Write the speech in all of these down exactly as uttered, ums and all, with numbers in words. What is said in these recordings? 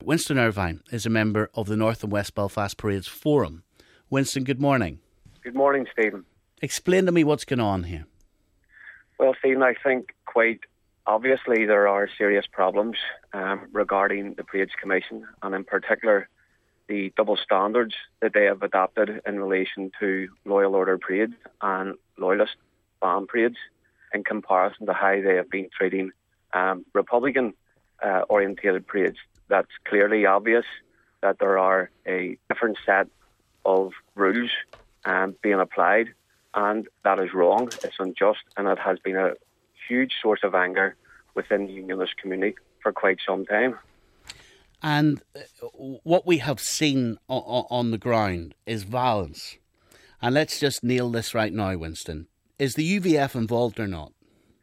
Winston Irvine is a member of the North and West Belfast Parades Forum. Winston, good morning. Good morning, Stephen. Explain to me what's going on here. Well, Stephen, I think quite obviously there are serious problems um, regarding the Parades Commission, and in particular the double standards that they have adopted in relation to Loyal Order parades and Loyalist band parades in comparison to how they have been treating um, Republican uh, orientated parades. That's clearly obvious that there are a different set of rules um, being applied, and that is wrong, it's unjust, and it has been a huge source of anger within the unionist community for quite some time. And what we have seen on, on the ground is violence. And let's just nail this right now, Winston. Is the U V F involved or not?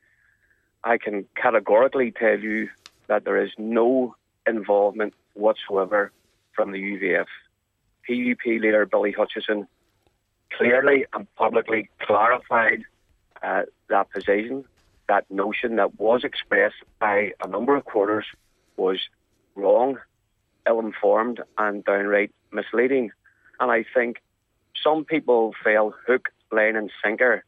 I can categorically tell you that there is no involvement whatsoever from the U V F. P U P leader Billy Hutchison clearly and publicly clarified uh, that position. That notion that was expressed by a number of quarters was wrong, ill-informed and downright misleading. And I think some people fell hook, line and sinker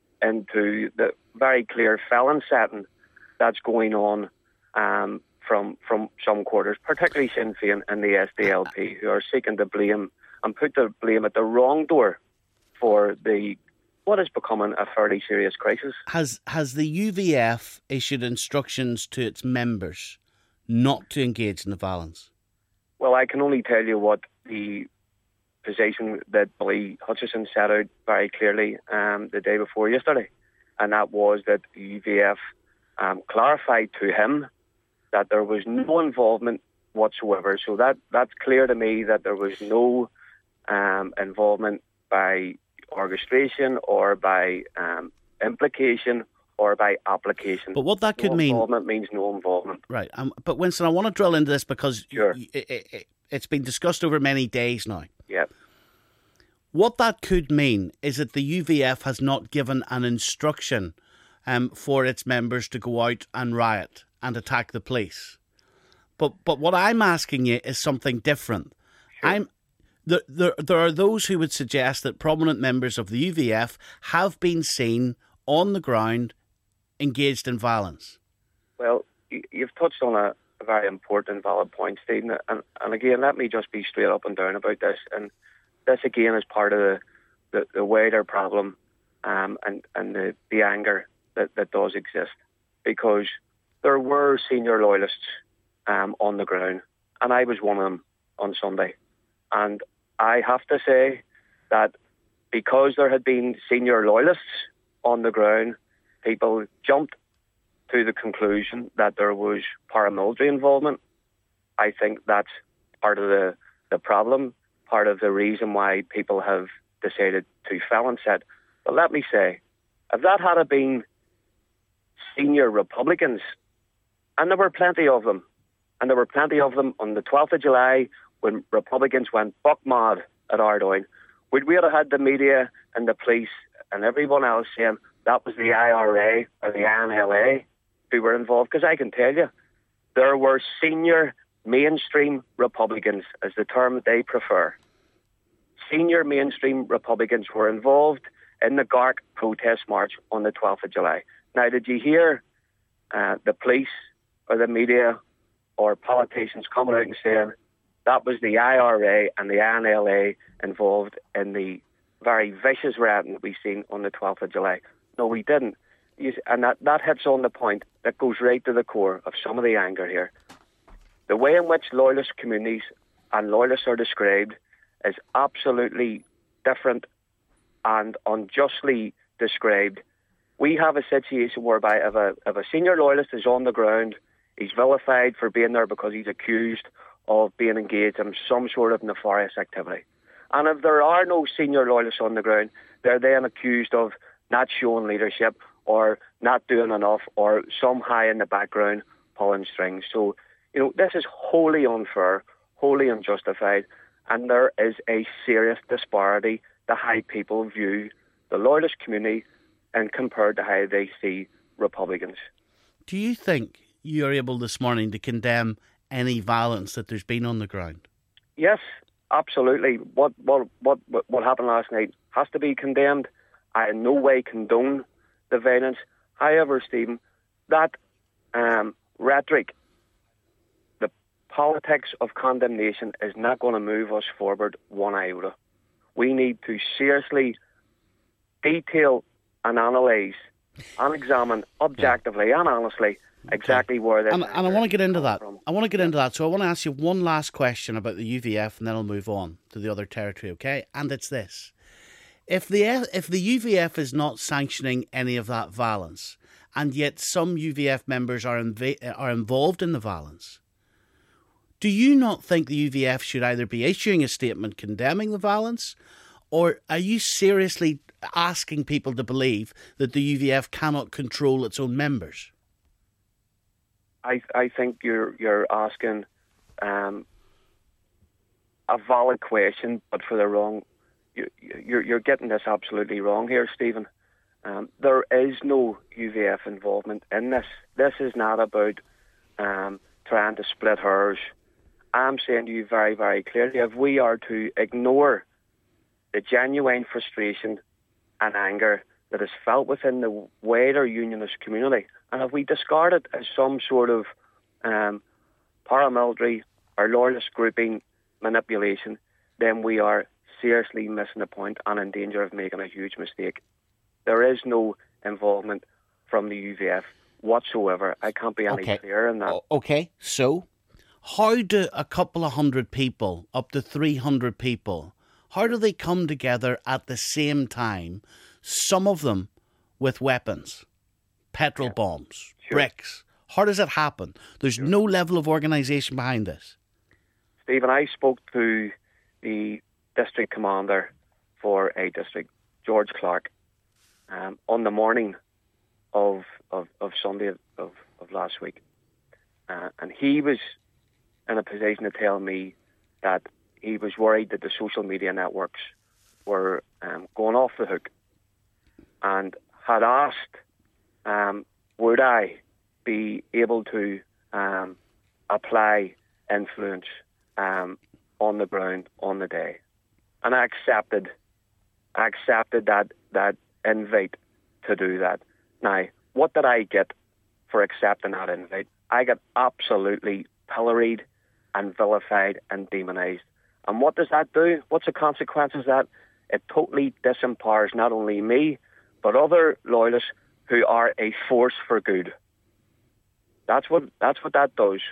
into the very clear felon setting that's going on um, from from some quarters, particularly Sinn Féin and the S D L P, who are seeking to blame and put the blame at the wrong door for the what is becoming a fairly serious crisis. Has has the U V F issued instructions to its members not to engage in the violence? Well, I can only tell you what the position that Billy Hutchison set out very clearly um, the day before yesterday, and that was that the U V F um, clarified to him that there was no involvement whatsoever. So that that's clear to me that there was no um, involvement by orchestration or by um, implication or by application. But what that could no mean... involvement means no involvement. Right. Um, but Winston, I want to drill into this because Sure. y- it, it, it's been discussed over many days now. Yeah. What that could mean is that the U V F has not given an instruction um, for its members to go out and riot and attack the police. But but what I'm asking you is something different. Sure. I'm there, there there are those who would suggest that prominent members of the U V F have been seen on the ground engaged in violence. Well, you've touched on a, a very important, valid point, Stephen. And, and again, let me just be straight up and down about this. And this, again, is part of the, the, the wider problem um, and, and the, the anger that, that does exist. Because there were senior loyalists um, on the ground, and I was one of them on Sunday. And I have to say that because there had been senior loyalists on the ground, people jumped to the conclusion that there was paramilitary involvement. I think that's part of the, the problem, part of the reason why people have decided to felon set. But let me say, if that had been senior Republicans, and there were plenty of them, and there were plenty of them on the twelfth of July when Republicans went buck mad at Ardoyne, would we have had the media and the police and everyone else saying that was the I R A or the I N L A who were involved? Because I can tell you, there were senior mainstream Republicans, as the term that they prefer. Senior mainstream Republicans were involved in the G A R C protest march on the twelfth of July. Now, did you hear uh, the police or the media or politicians coming out and saying that was the I R A and the I N L A involved in the very vicious rioting that we've seen on the twelfth of July? No, we didn't. You, and that, that hits on the point that goes right to the core of some of the anger here. The way in which loyalist communities and loyalists are described is absolutely different and unjustly described. We have a situation whereby if a, if a senior loyalist is on the ground, he's vilified for being there because he's accused of being engaged in some sort of nefarious activity. And if there are no senior loyalists on the ground, they're then accused of not showing leadership or not doing enough or some high in the background pulling strings. So, you know, this is wholly unfair, wholly unjustified, and there is a serious disparity to how people view the loyalist community and compared to how they see Republicans. Do you think you're able this morning to condemn any violence that there's been on the ground? Yes, absolutely. What what what what happened last night has to be condemned. I in no way condone the violence. However, Stephen, that um, rhetoric, the politics of condemnation, is not going to move us forward one iota. We need to seriously detail and analyse and examine objectively yeah. and honestly exactly okay. where this and, and I want to get into that. From. I want to get into that. So I want to ask you one last question about the U V F, and then I'll move on to the other territory. Okay, and it's this: if the if the U V F is not sanctioning any of that violence, and yet some U V F members are inv- are involved in the violence, do you not think the U V F should either be issuing a statement condemning the violence, or are you seriously asking people to believe that the U V F cannot control its own members? I I think you're you're asking um, a valid question, but for the wrong. You, you're you're getting this absolutely wrong here, Stephen. Um, there is no U V F involvement in this. This is not about um, trying to split hairs. I'm saying to you very very clearly, if we are to ignore the genuine frustration and anger that is felt within the wider unionist community, and if we discard it as some sort of um, paramilitary or loyalist grouping manipulation, then we are seriously missing the point and in danger of making a huge mistake. There is no involvement from the U V F whatsoever. I can't be any okay. clearer in that. Okay, so how do a couple of hundred people, up to three hundred people, how do they come together at the same time, some of them with weapons, petrol yeah. bombs, sure. bricks? How does it happen? There's sure. no level of organisation behind this. Stephen, I spoke to the district commander for a district, George Clark, um, on the morning of of, of Sunday of, of last week. Uh, and he was in a position to tell me that he was worried that the social media networks were um, going off the hook, and had asked, um, would I be able to um, apply influence um, on the ground on the day. And I accepted, I accepted that, that invite to do that. Now, what did I get for accepting that invite? I got absolutely pilloried and vilified and demonised. And what does that do? What's the consequence of that? It totally disempowers not only me, but other loyalists who are a force for good. That's what that's what that does.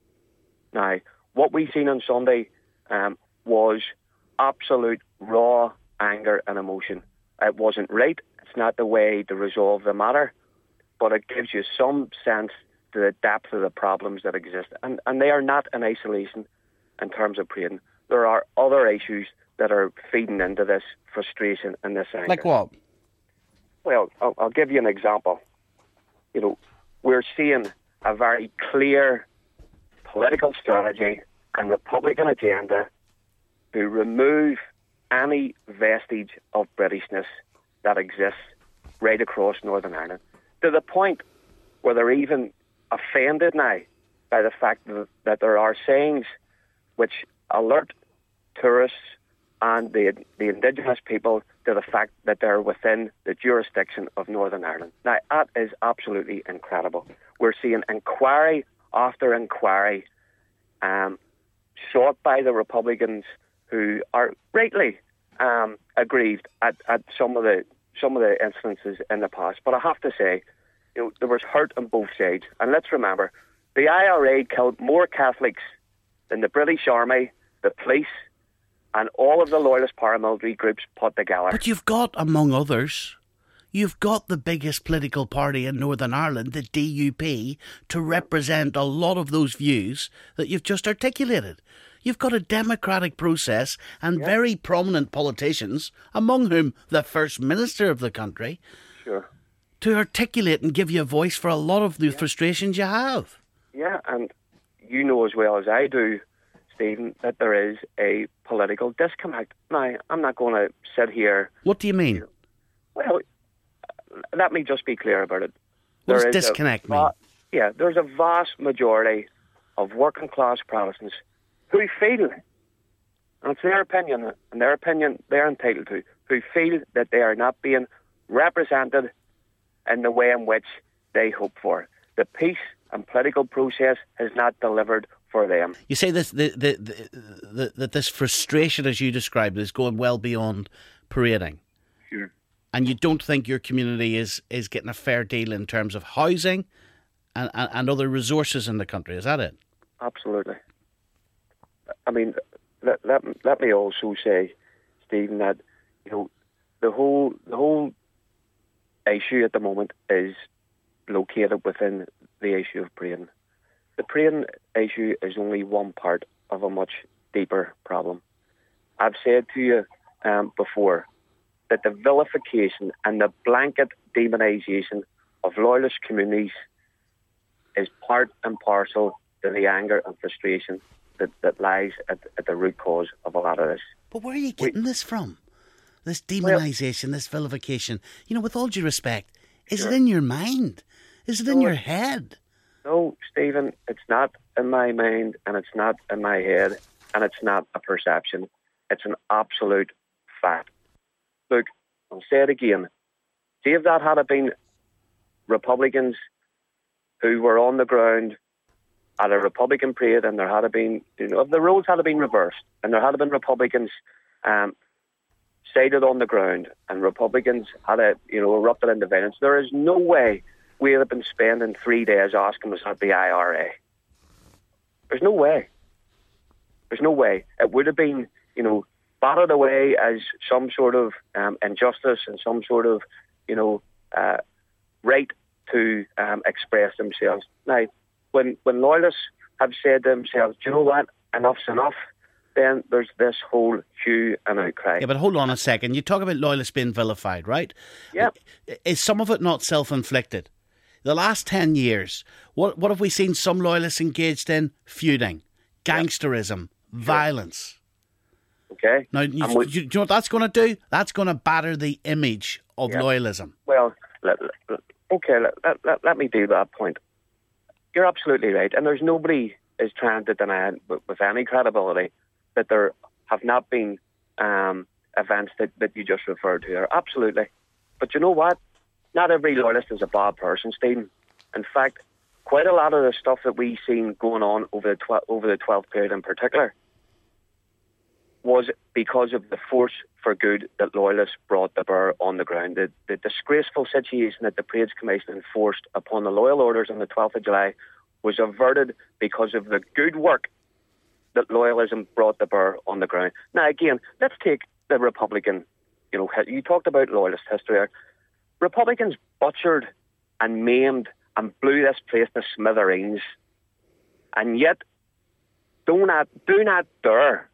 Now, what we seen on Sunday um, was absolute raw anger and emotion. It wasn't right. It's not the way to resolve the matter, but it gives you some sense to the depth of the problems that exist. And, and they are not in isolation in terms of Braden. There are other issues that are feeding into this frustration and this anger. Like what? Well, I'll, I'll give you an example. You know, we're seeing a very clear political strategy and Republican agenda to remove any vestige of Britishness that exists right across Northern Ireland, to the point where they're even offended now by the fact that, that there are sayings which alert tourists and the the indigenous people to the fact that they're within the jurisdiction of Northern Ireland. Now, that is absolutely incredible. We're seeing inquiry after inquiry um, sought by the Republicans who are rightly um, aggrieved at, at some of the some of the instances in the past. But I have to say, you know, there was hurt on both sides. And let's remember, the I R A killed more Catholics than the British Army, the police, and all of the loyalist paramilitary groups put together. But you've got, among others, you've got the biggest political party in Northern Ireland, the D U P, to represent a lot of those views that you've just articulated. You've got a democratic process and yeah. very prominent politicians, among whom the First Minister of the country, sure. to articulate and give you a voice for a lot of the yeah. frustrations you have. Yeah, and you know as well as I do, Stephen, that there is a political disconnect. Now, I'm not going to sit here... What do you mean? You know, well, let me just be clear about it. What there does disconnect a, mean? Yeah, there's a vast majority of working class Protestants who feel, and it's their opinion, and their opinion they're entitled to, who feel that they are not being represented in the way in which they hope for. The peace and political process has not delivered for them. You say this, the, the, the, the, that this frustration, as you described, is going well beyond parading. Sure. And you don't think your community is, is getting a fair deal in terms of housing and, and, and other resources in the country. Is that it? Absolutely. I mean, let, let, let me also say, Stephen, that you know the whole the whole issue at the moment is located within the issue of parading. The parading issue is only one part of a much deeper problem. I've said to you um, before that the vilification and the blanket demonisation of loyalist communities is part and parcel to the anger and frustration that, that lies at, at the root cause of a lot of this. But where are you getting we, this from? This demonisation, well, this vilification. You know, with all due respect, is sure. it in your mind? Is it no, in your head? No, Stephen, it's not in my mind, and it's not in my head, and it's not a perception. It's an absolute fact. Look, I'll say it again. See if that had been Republicans who were on the ground at a Republican parade, and there had been, you know, if the roles had been reversed, and there had been Republicans um, sighted on the ground, and Republicans had, a, you know, erupted into violence, there is no way we would have been spending three days asking us at the I R A. There's no way. There's no way. It would have been, you know, batted away as some sort of um, injustice and some sort of, you know, uh, right to um, express themselves. Now, when when loyalists have said to themselves, do you know what, enough's enough, then there's this whole hue and outcry. Yeah, but hold on a second. You talk about loyalists being vilified, right? Yeah. Is some of it not self-inflicted? The last ten years, what what have we seen some loyalists engaged in? Feuding, gangsterism, yeah. violence. Okay. Now, you, we, you, do you know what that's going to do? That's going to batter the image of yeah. loyalism. Well, let, let, okay, let, let, let me do that point. You're absolutely right, and there's nobody is trying to deny it with, with any credibility that there have not been um, events that, that you just referred to there. Absolutely. But you know what? Not every loyalist is a bad person, Stephen. In fact, quite a lot of the stuff that we've seen going on over the tw- over the twelfth period in particular was because of the force for good that loyalists brought to bear on the ground. The, the disgraceful situation that the Parades Commission enforced upon the loyal orders on the twelfth of July was averted because of the good work that loyalism brought to bear on the ground. Now, again, let's take the Republican, you know, you talked about loyalist history there. Republicans butchered and maimed and blew this place to smithereens, and yet do not do not dare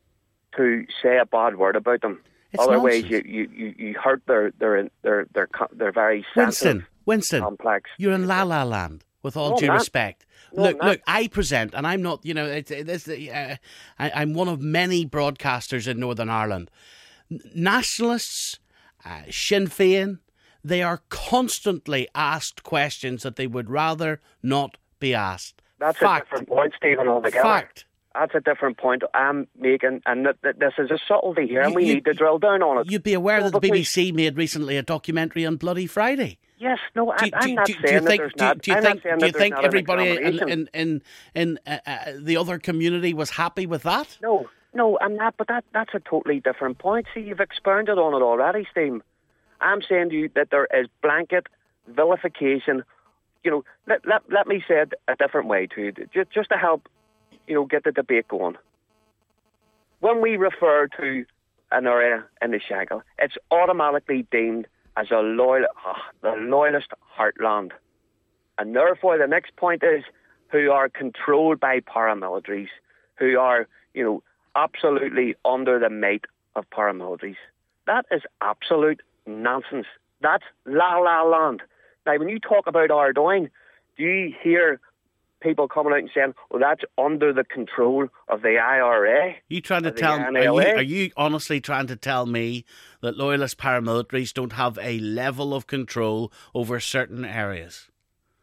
to say a bad word about them. It's Otherwise, nonsense. you, you, you hurt their their their their their very sensitive, Winston, Winston, complex. You're in La La Land. With all no, due not. respect, no, look, not. look. I present, and I'm not. You know, it's, it's, uh, I, I'm one of many broadcasters in Northern Ireland. Nationalists, uh, Sinn Féin. They are constantly asked questions that they would rather not be asked. That's Fact. a different point, Stephen, altogether. Fact. That's a different point I'm making, and th- th- this is a subtlety here, and You- we you- need to drill down on it. You'd be aware No, that the but we- B B C made recently a documentary on Bloody Friday. Yes, no, I, Do, I'm do, not do, saying do you that think? there's Do, not. do you I'm think? not saying Do you that there's think not an everybody in examination. in in, in uh, uh, the other community was happy with that? No, no, I'm not. But that that's a totally different point. See, you've expounded on it already, Steve. I'm saying to you that there is blanket vilification. You know, let let, let me say it a different way to you, just just to help, you know, get the debate going. When we refer to an area in the Shankill, it's automatically deemed as a loyal, oh, the loyalist heartland, and therefore the next point is who are controlled by paramilitaries, who are, you know, absolutely under the might of paramilitaries. That is absolute nonsense. That's La La Land. Now, when you talk about Ardoyne, do you hear people coming out and saying, well, that's under the control of the I R A? You trying to the tell? N Are L A? you, are you honestly trying to tell me that loyalist paramilitaries don't have a level of control over certain areas?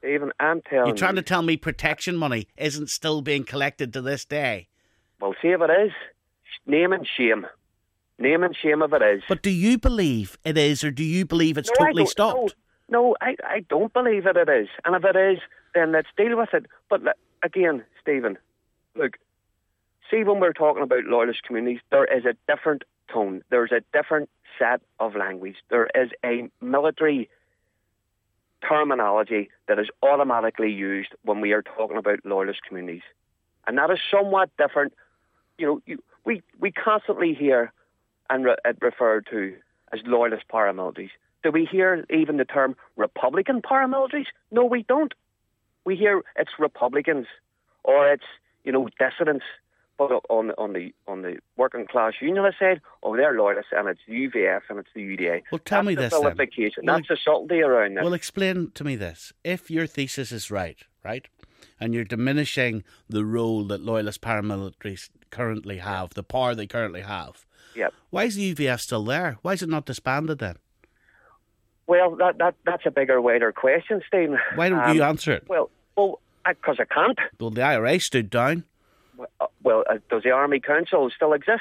Stephen, I'm telling You're trying you. to tell me protection money isn't still being collected to this day. Well, see if it is. Name and shame. Name and shame if it is. But do you believe it is, or do you believe it's no, I totally don't, stopped? No, no I, I don't believe that it is. And if it is, then let's deal with it. But again, Stephen, look, see when we're talking about loyalist communities, there is a different tone. There's a different set of language. There is a military terminology that is automatically used when we are talking about loyalist communities. And that is somewhat different. You know, you, we, we constantly hear and re- it referred to as loyalist paramilitaries. Do we hear even the term Republican paramilitaries? No, we don't. We hear it's Republicans or it's, you know, dissidents. But on on the on the working class unionist side, oh, they're loyalists, and it's U V F and it's the U D A. Well, tell That's me the this then. vilification. Well, That's the subtlety around this. Well, explain to me this. If your thesis is right, right, and you're diminishing the role that loyalist paramilitaries currently have, the power they currently have, yep. why is the U V F still there? Why is it not disbanded then? Well, that, that that's a bigger, wider question, Stephen. Why don't um, you answer it? Well, well, because I, I can't. Well, the I R A stood down. Well, uh, does the Army Council still exist?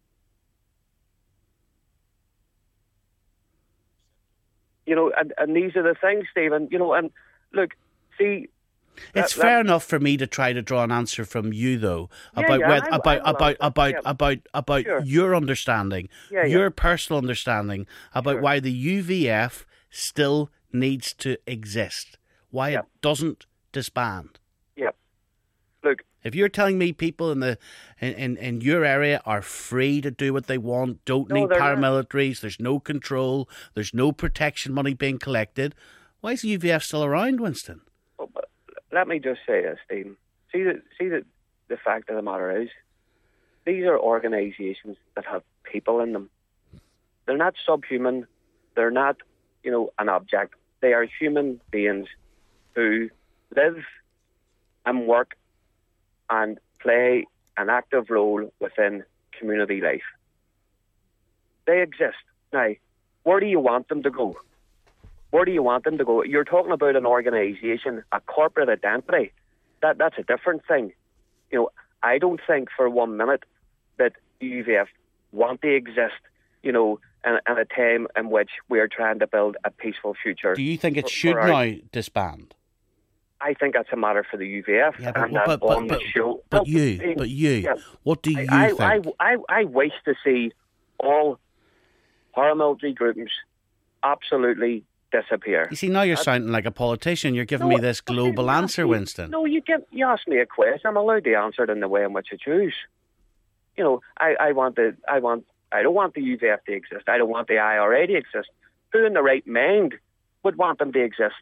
You know, and, and these are the things, Stephen. You know, and look, see, it's that, fair that, enough for me to try to draw an answer from you, though, yeah, about yeah, whether, I, about, I about, about, yeah. about about Sure. your understanding, yeah, your yeah. personal understanding about Sure. why the U V F still needs to exist, why Yep. it doesn't disband. Yep. Look, If you're telling me people in the in, in, in your area are free to do what they want, don't No, need they're not. paramilitaries, there's no control, there's no protection money being collected, why is the U V F still around, Winston? oh, but let me just say this, Stephen. See, the, see the, the fact of the matter is, these are organisations that have people in them. They're not subhuman. They're not, you know, an object. They are human beings who live and work and play an active role within community life. They exist. Now, where do you want them to go? Where do you want them to go? You're talking about an organisation, a corporate identity. That That's a different thing. You know, I don't think for one minute that the U V F want to exist, you know, in, in a time in which we're trying to build a peaceful future. Do you think it for- should for our- now disband? I think that's a matter for the U V F. Yeah, but, and that but, but, on but, the show. but No, you, I mean, but you, yeah. what do you I, think? I, I, I wish to see all paramilitary groups absolutely disappear. You see, now you're sounding like a politician. You're giving No, me this but global you ask answer, me- Winston. No, you get you ask me a question. I'm allowed to answer it in the way in which I choose. You know, I, I want the I want I don't want the U V F to exist. I don't want the I R A to exist. Who in the right mind would want them to exist?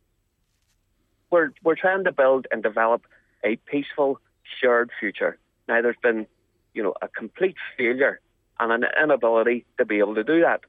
We're we're trying to build and develop a peaceful, shared future. Now there's been, you know, a complete failure and an inability to be able to do that.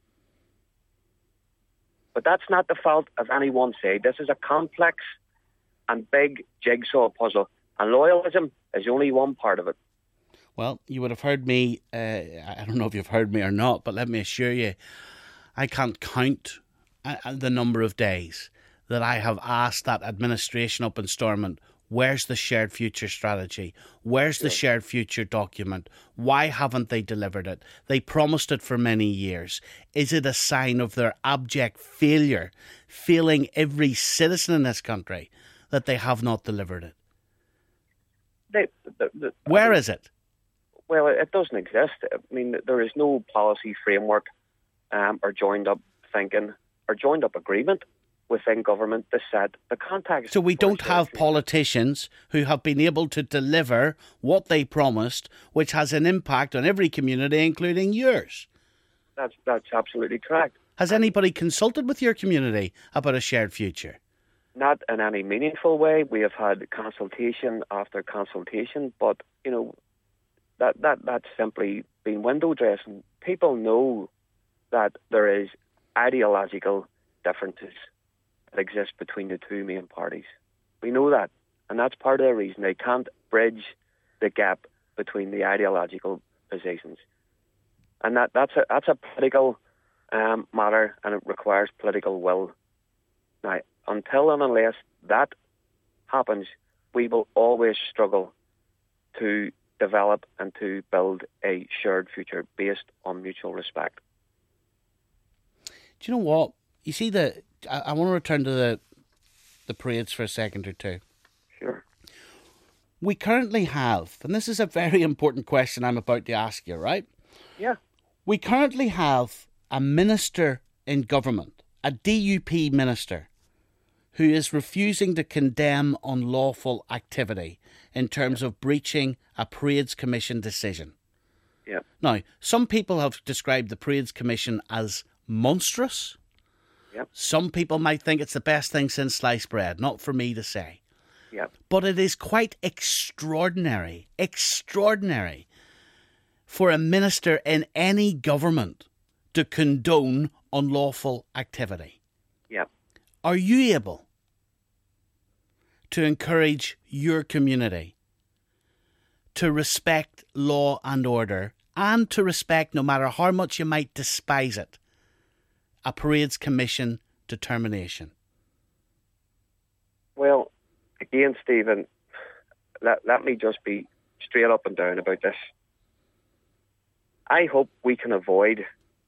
But that's not the fault of any one side. This is a complex and big jigsaw puzzle, and loyalism is only one part of it. Well, you would have heard me, uh, I don't know if you've heard me or not, but let me assure you, I can't count uh, the number of days that I have asked that administration up in Stormont, where's the shared future strategy? Where's the Yeah. shared future document? Why haven't they delivered it? They promised it for many years. Is it a sign of their abject failure, failing every citizen in this country, that they have not delivered it? They, the, the, Where is it? Well, it doesn't exist. I mean, there is no policy framework um, or joined up thinking or joined up agreement within government to set the context. So we for don't shared have future. politicians who have been able to deliver what they promised, which has an impact on every community, including yours. That's that's absolutely correct. Has anybody consulted with your community about a shared future? Not in any meaningful way. We have had consultation after consultation, but you know, that that that's simply been window dressing. People know that there is ideological differences that exist between the two main parties. We know that, and that's part of the reason they can't bridge the gap between the ideological positions. And that that's a that's a political um, matter, and it requires political will. Now, until and unless that happens, we will always struggle to develop and to build a shared future based on mutual respect. Do you know what? You see, the I, I want to return to the the parades for a second or two. Sure. We currently have, and this is a very important question I'm about to ask you, right? Yeah. We currently have a minister in government, a D U P minister, who is refusing to condemn unlawful activity in terms of breaching a Parades Commission decision. Yeah. Now, some people have described the Parades Commission as monstrous. Yep. Some people might think it's the best thing since sliced bread. Not for me to say. Yep. But it is quite extraordinary, extraordinary for a minister in any government to condone unlawful activity. Yep. Are you able to encourage your community to respect law and order, and to respect, no matter how much you might despise it, a Parades Commission determination? Well, again, Stephen, let, let me just be straight up and down about this. I hope we can avoid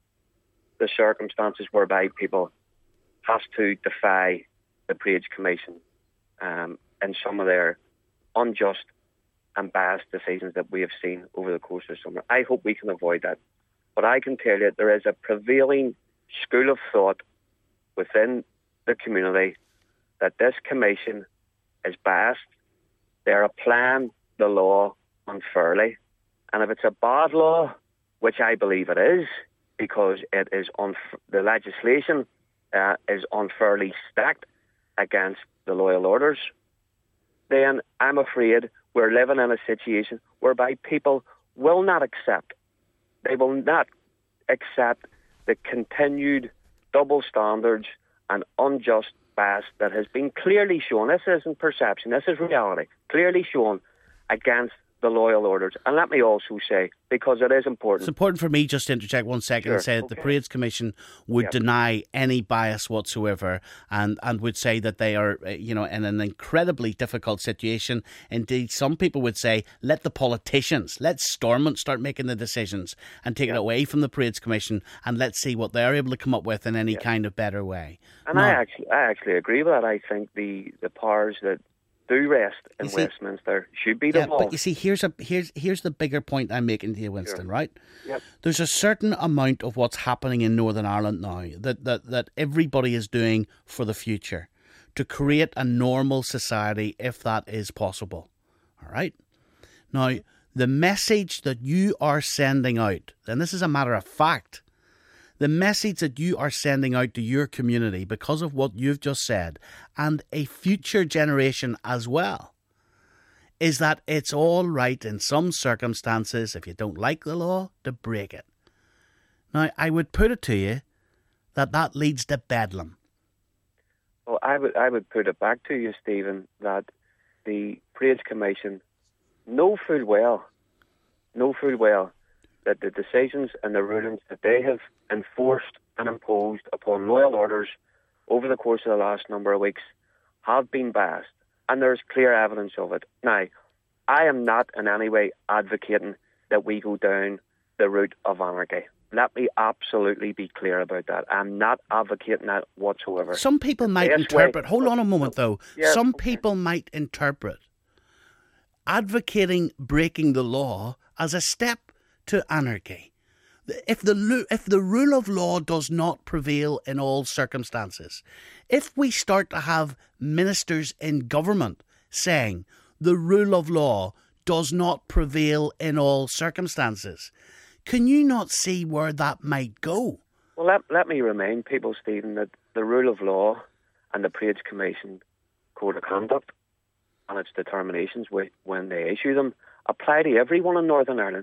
the circumstances whereby people have to defy the Parades Commission um, in some of their unjust and biased decisions that we have seen over the course of summer. I hope we can avoid that. But I can tell you there is a prevailing school of thought within the community that this commission is biased. They're applying the law unfairly. And if it's a bad law, which I believe it is, because it is unf- the legislation uh, is unfairly stacked against the loyal orders, then I'm afraid we're living in a situation whereby people will not accept, they will not accept the continued double standards and unjust bias that has been clearly shown. This isn't perception, this is reality, clearly shown against the loyal orders. And let me also say, because it is important. It's important for me just to interject one second Sure, and say that okay. the Parades Commission would Yep. deny any bias whatsoever, and, and would say that they are, uh, you know, in an incredibly difficult situation. Indeed, some people would say, let the politicians, let Stormont start making the decisions and take Yep. it away from the Parades Commission, and let's see what they're able to come up with in any Yep. kind of better way. And Now, I actually, I actually agree with that. I think the, the powers that do rest in You see- Westminster should be yeah, devolved. but you see, here's a here's here's the bigger point I'm making to you, Winston. Sure. Right? Yep. There's a certain amount of what's happening in Northern Ireland now that, that, that everybody is doing for the future to create a normal society, if that is possible. All right? Now, the message that you are sending out, and this is a matter of fact, the message that you are sending out to your community because of what you've just said, and a future generation as well, is that it's all right in some circumstances, if you don't like the law, to break it. Now, I would put it to you that that leads to bedlam. Well, I would I would put it back to you, Stephen, that the Parades Commission know full well, know full well that the decisions and the rulings that they have enforced and imposed upon loyal orders over the course of the last number of weeks have been biased, and there's clear evidence of it. Now, I am not in any way advocating that we go down the route of anarchy. Let me absolutely be clear about that. I'm not advocating that whatsoever. Some people might best interpret, way- hold on a moment though, Yeah, some okay. people might interpret advocating breaking the law as a step to anarchy. If the lu- if the rule of law does not prevail in all circumstances, if we start to have ministers in government saying the rule of law does not prevail in all circumstances, can you not see where that might go? Well, let, let me remind people, Stephen, that the rule of law and the Parades Commission Code of Conduct and its determinations wh- when they issue them apply to everyone in Northern Ireland.